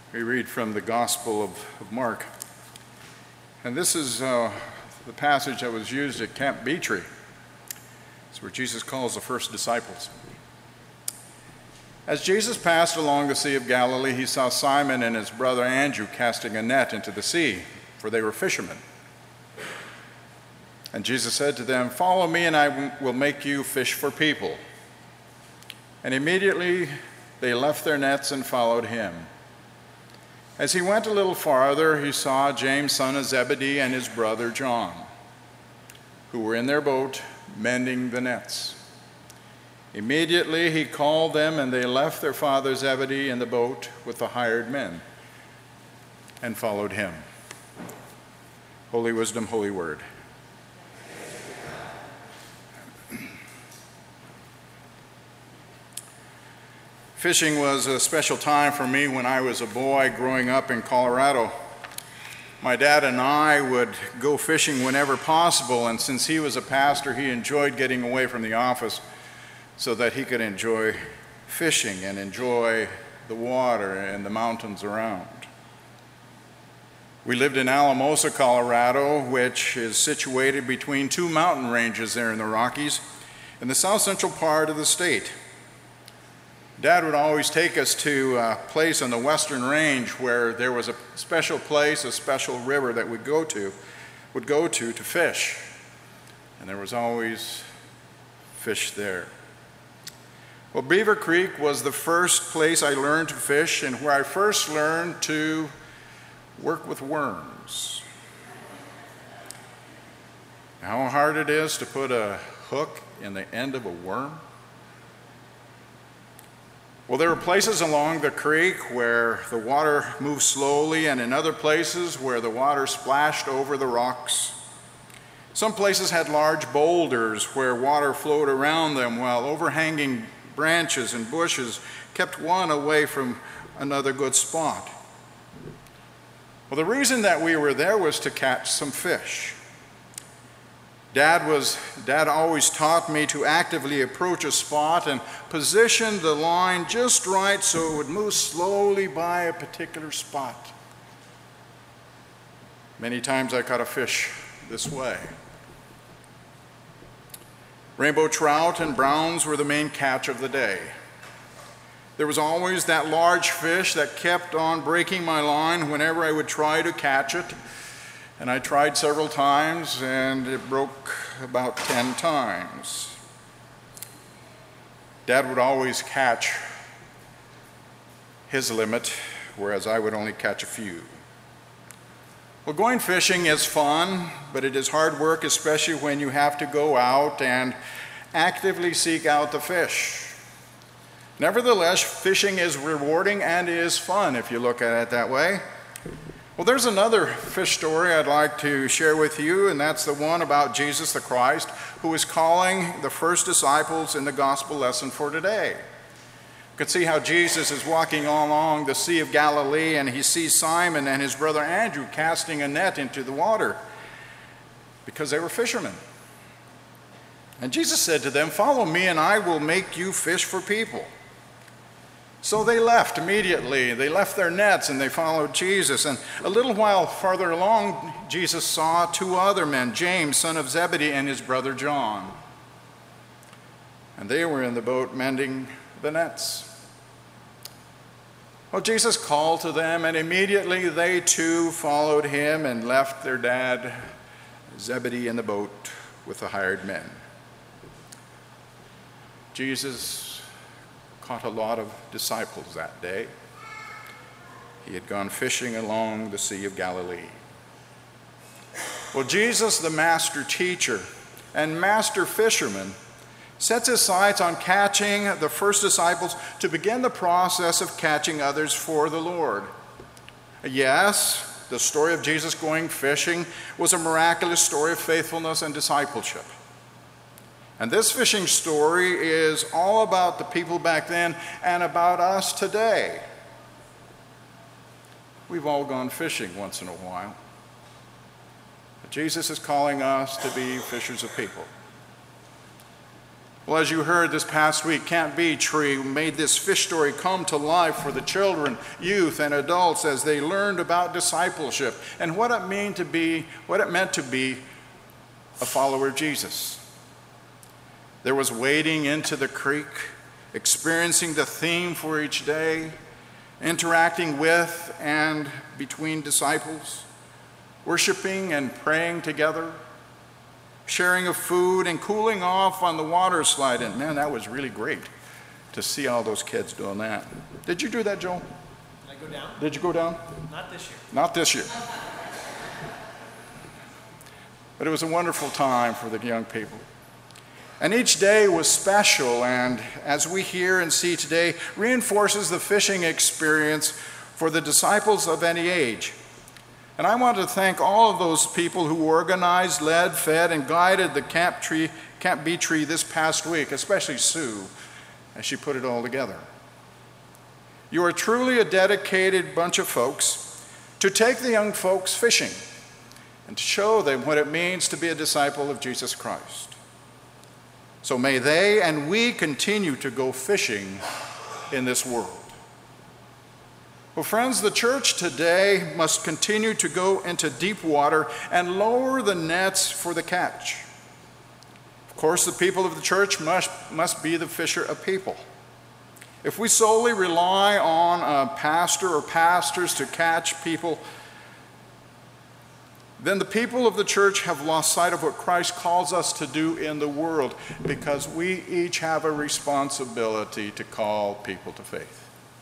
We read from the Gospel of Mark. And this is the passage that was used at Camp Beetree. It's where Jesus calls the first disciples. As Jesus passed along the Sea of Galilee, he saw Simon and his brother Andrew casting a net into the sea, for they were fishermen. And Jesus said to them, "Follow me, and I will make you fish for people." And immediately they left their nets and followed him. As he went a little farther, he saw James, son of Zebedee, and his brother John, who were in their boat mending the nets. Immediately he called them, and they left their father Zebedee in the boat with the hired men and followed him. Holy wisdom, holy word. Fishing was a special time for me when I was a boy growing up in Colorado. My dad and I would go fishing whenever possible, and since he was a pastor, he enjoyed getting away from the office so that he could enjoy fishing and enjoy the water and the mountains around. We lived in Alamosa, Colorado, which is situated between two mountain ranges there in the Rockies, in the south central part of the state. Dad would always take us to a place on the western range where there was a special place, a special river that we'd go to fish. And there was always fish there. Well, Beaver Creek was the first place I learned to fish and where I first learned to work with worms. How hard it is to put a hook in the end of a worm. Well, there were places along the creek where the water moved slowly, and in other places where the water splashed over the rocks. Some places had large boulders where water flowed around them, while overhanging branches and bushes kept one away from another good spot. Well, the reason that we were there was to catch some fish. Dad always taught me to actively approach a spot and position the line just right so it would move slowly by a particular spot. Many times I caught a fish this way. Rainbow trout and browns were the main catch of the day. There was always that large fish that kept on breaking my line whenever I would try to catch it. And I tried several times, and it broke about 10 times. Dad would always catch his limit, whereas I would only catch a few. Well, going fishing is fun, but it is hard work, especially when you have to go out and actively seek out the fish. Nevertheless, fishing is rewarding and is fun if you look at it that way. Well, there's another fish story I'd like to share with you, and that's the one about Jesus the Christ, who is calling the first disciples in the gospel lesson for today. You can see how Jesus is walking along the Sea of Galilee, and he sees Simon and his brother Andrew casting a net into the water because they were fishermen. And Jesus said to them, "Follow me, and I will make you fish for people." So they left immediately. They left their nets and they followed Jesus. And a little while farther along, Jesus saw two other men, James, son of Zebedee, and his brother John. And they were in the boat mending the nets. Well, Jesus called to them, and immediately they too followed him and left their dad, Zebedee, in the boat with the hired men. Jesus caught a lot of disciples that day. He had gone fishing along the Sea of Galilee. Well, Jesus, the master teacher and master fisherman, sets his sights on catching the first disciples to begin the process of catching others for the Lord. Yes, the story of Jesus going fishing was a miraculous story of faithfulness and discipleship. And this fishing story is all about the people back then and about us today. We've all gone fishing once in a while. But Jesus is calling us to be fishers of people. Well, as you heard this past week, Camp Beechtree made this fish story come to life for the children, youth, and adults as they learned about discipleship and what it meant to be a follower of Jesus. There was wading into the creek, experiencing the theme for each day, interacting with and between disciples, worshiping and praying together, sharing of food and cooling off on the water slide. And man, that was really great to see all those kids doing that. Did you do that, Joel? Did I go down? Did you go down? Not this year. Not this year. But it was a wonderful time for the young people. And each day was special, and as we hear and see today, reinforces the fishing experience for the disciples of any age. And I want to thank all of those people who organized, led, fed, and guided the Camp Beechtree this past week, especially Sue, as she put it all together. You are truly a dedicated bunch of folks to take the young folks fishing and to show them what it means to be a disciple of Jesus Christ. So may they and we continue to go fishing in this world. Well, friends, the church today must continue to go into deep water and lower the nets for the catch. Of course, the people of the church must be the fisher of people. If we solely rely on a pastor or pastors to catch people, then the people of the church have lost sight of what Christ calls us to do in the world, because we each have a responsibility to call people to faith.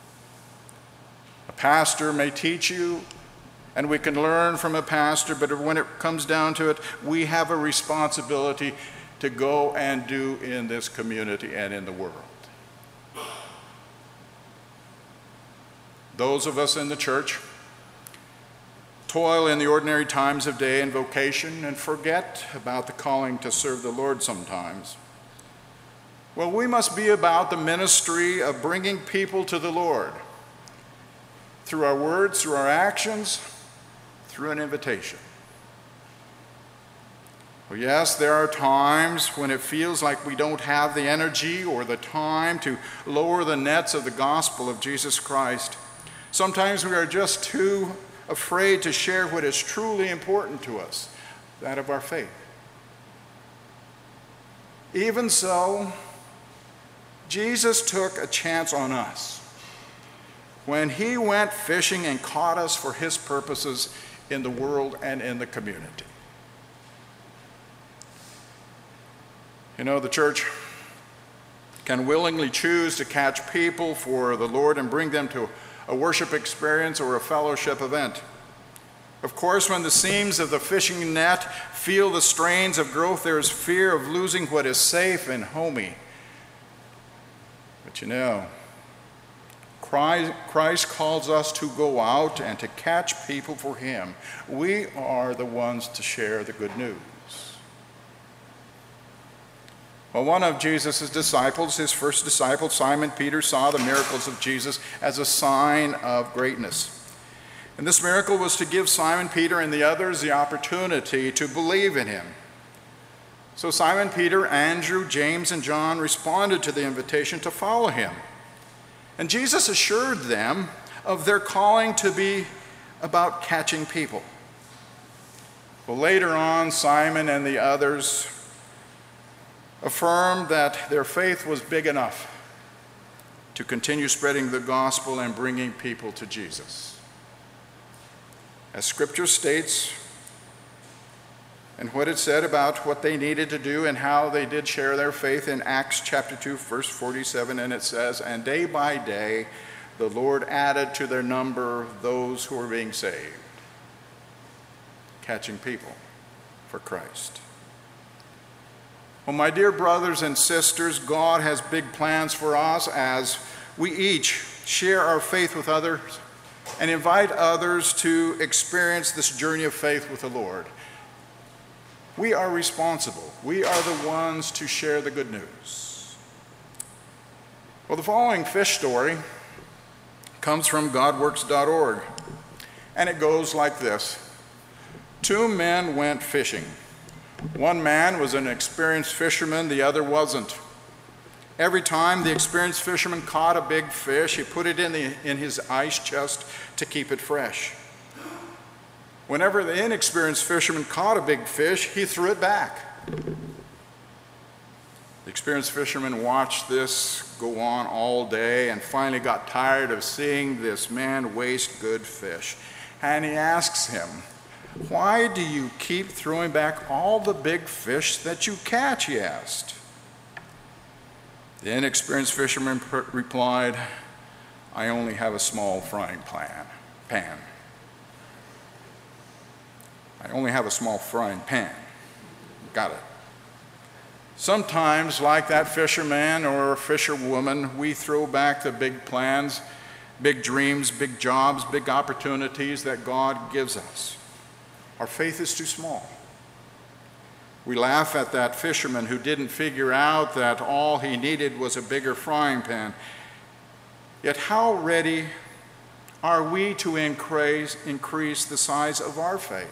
A pastor may teach you, and we can learn from a pastor, but when it comes down to it, we have a responsibility to go and do in this community and in the world. Those of us in the church toil in the ordinary times of day and vocation and forget about the calling to serve the Lord sometimes. Well, we must be about the ministry of bringing people to the Lord through our words, through our actions, through an invitation. Well, yes, there are times when it feels like we don't have the energy or the time to lower the nets of the gospel of Jesus Christ. Sometimes we are just too afraid to share what is truly important to us, that of our faith. Even so, Jesus took a chance on us when he went fishing and caught us for his purposes in the world and in the community. You know, the church can willingly choose to catch people for the Lord and bring them to a worship experience or a fellowship event. Of course, when the seams of the fishing net feel the strains of growth, there is fear of losing what is safe and homey. But you know, Christ calls us to go out and to catch people for him. We are the ones to share the good news. Well, one of Jesus' disciples, his first disciple, Simon Peter, saw the miracles of Jesus as a sign of greatness. And this miracle was to give Simon Peter and the others the opportunity to believe in him. So Simon Peter, Andrew, James, and John responded to the invitation to follow him. And Jesus assured them of their calling to be about catching people. Well, later on, Simon and the others affirmed that their faith was big enough to continue spreading the gospel and bringing people to Jesus. As Scripture states, and what it said about what they needed to do and how they did share their faith in Acts chapter 2, verse 47, and it says, "And day by day the Lord added to their number those who were being saved," catching people for Christ. Well, my dear brothers and sisters, God has big plans for us as we each share our faith with others and invite others to experience this journey of faith with the Lord. We are responsible. We are the ones to share the good news. Well, the following fish story comes from godworks.org, and it goes like this. 2 men went fishing. One man was an experienced fisherman, the other wasn't. Every time the experienced fisherman caught a big fish, he put it in his ice chest to keep it fresh. Whenever the inexperienced fisherman caught a big fish, he threw it back. The experienced fisherman watched this go on all day and finally got tired of seeing this man waste good fish. And he asks him, "Why do you keep throwing back all the big fish that you catch?" he asked. The inexperienced fisherman replied, "I only have a small frying pan. I only have a small frying pan." Got it. Sometimes, like that fisherman or fisherwoman, we throw back the big plans, big dreams, big jobs, big opportunities that God gives us. Our faith is too small. We laugh at that fisherman who didn't figure out that all he needed was a bigger frying pan. Yet how ready are we to increase the size of our faith?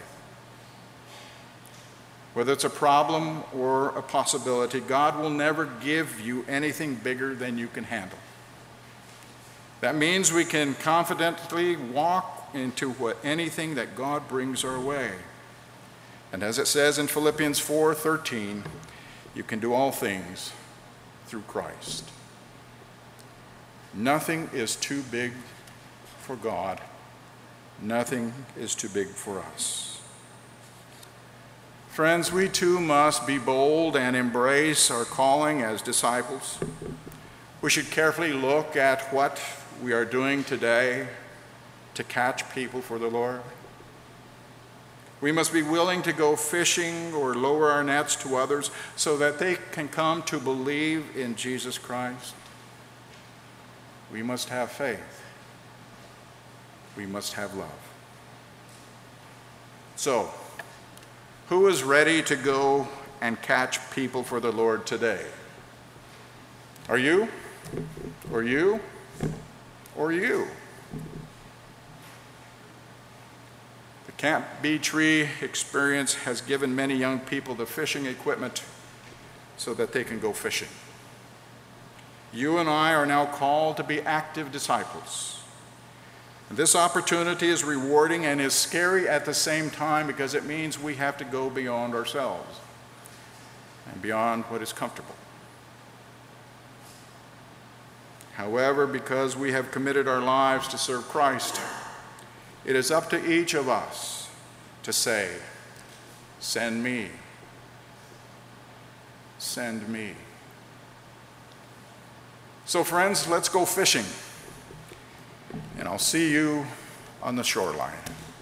Whether it's a problem or a possibility, God will never give you anything bigger than you can handle. That means we can confidently walk into anything that God brings our way. And as it says in Philippians 4:13, you can do all things through Christ. Nothing is too big for God. Nothing is too big for us. Friends, we too must be bold and embrace our calling as disciples. We should carefully look at what we are doing today to catch people for the Lord. We must be willing to go fishing or lower our nets to others so that they can come to believe in Jesus Christ. We must have faith. We must have love. So, who is ready to go and catch people for the Lord today? Are you? Or you? Or you? The Camp Bee Tree experience has given many young people the fishing equipment so that they can go fishing. You and I are now called to be active disciples. And this opportunity is rewarding and is scary at the same time because it means we have to go beyond ourselves and beyond what is comfortable. However, because we have committed our lives to serve Christ, it is up to each of us to say, "Send me. Send me." So friends, let's go fishing. And I'll see you on the shoreline.